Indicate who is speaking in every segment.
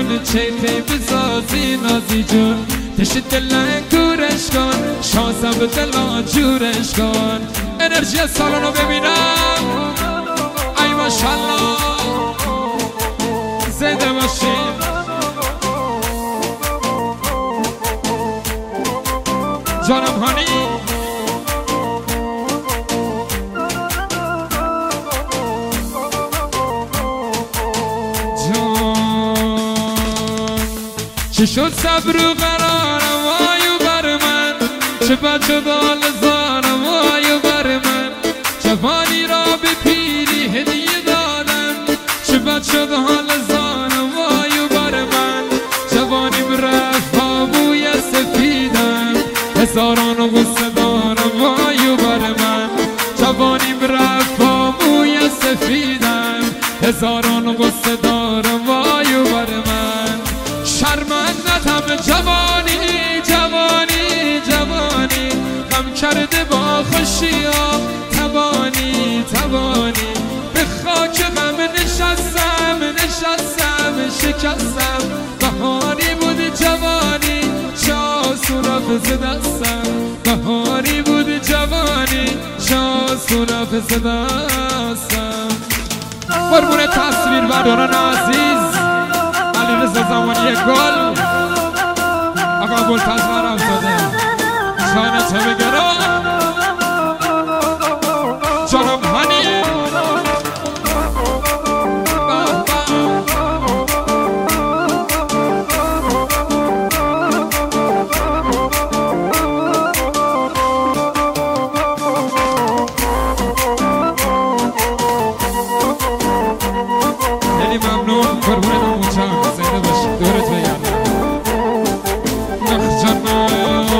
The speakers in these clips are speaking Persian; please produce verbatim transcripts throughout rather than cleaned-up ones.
Speaker 1: جون چه پی بسازی نازی جون تشت دلن دورش کن شانسم به دلان جورش کن انرژی سالانو ببینم ای ماشالله زنده باشین جانم هانی چه شد صبر و قرارم وایو بر من چه بد شد حال زارم وایو بر من جوانی را به پیری هدیه دادم چه بد شد حال زارم وایو بر من جوانیم رفت با بوی سفیدم هزاران و غصه دارم وایو بر من جوانیم رفت با بوی سفیدم هزاران و غصه دارم وایو بر من شرمندتم جوانی جوانی جوانی غم کرده با خوشی ها توانی توانی به خاک غم نشستم نشستم شکستم بهاری بود جوانی چه آسون حافظ دستم بهاری بود جوانی چه آسون حافظ دستم قربون تصویر برداران عزیز علیرضا زمانی گل آقا بلتز برم زده شانه تو بگرم جانم هنی خیلی ممنون قربون نمونجان زنده باشید دورت بگردم نخ جانم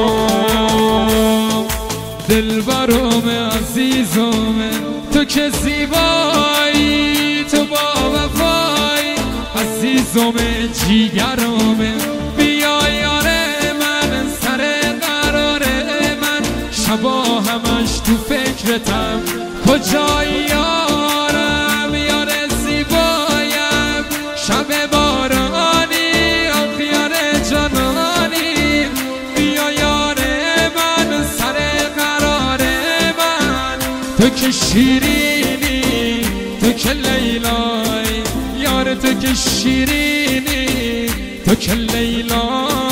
Speaker 1: دلبرم عزیزم تو که زیبایی تو با وفایی عزیزم جیگرم بیا یار من سر قرار من شبا همش تو فکرتم کجایی یارم یار زیبایم شب بارانی آخیار جانانی بیا یار من سر قرار من تو که شیرینی تو که لیلای یار تو که شیرینی تو که لیلای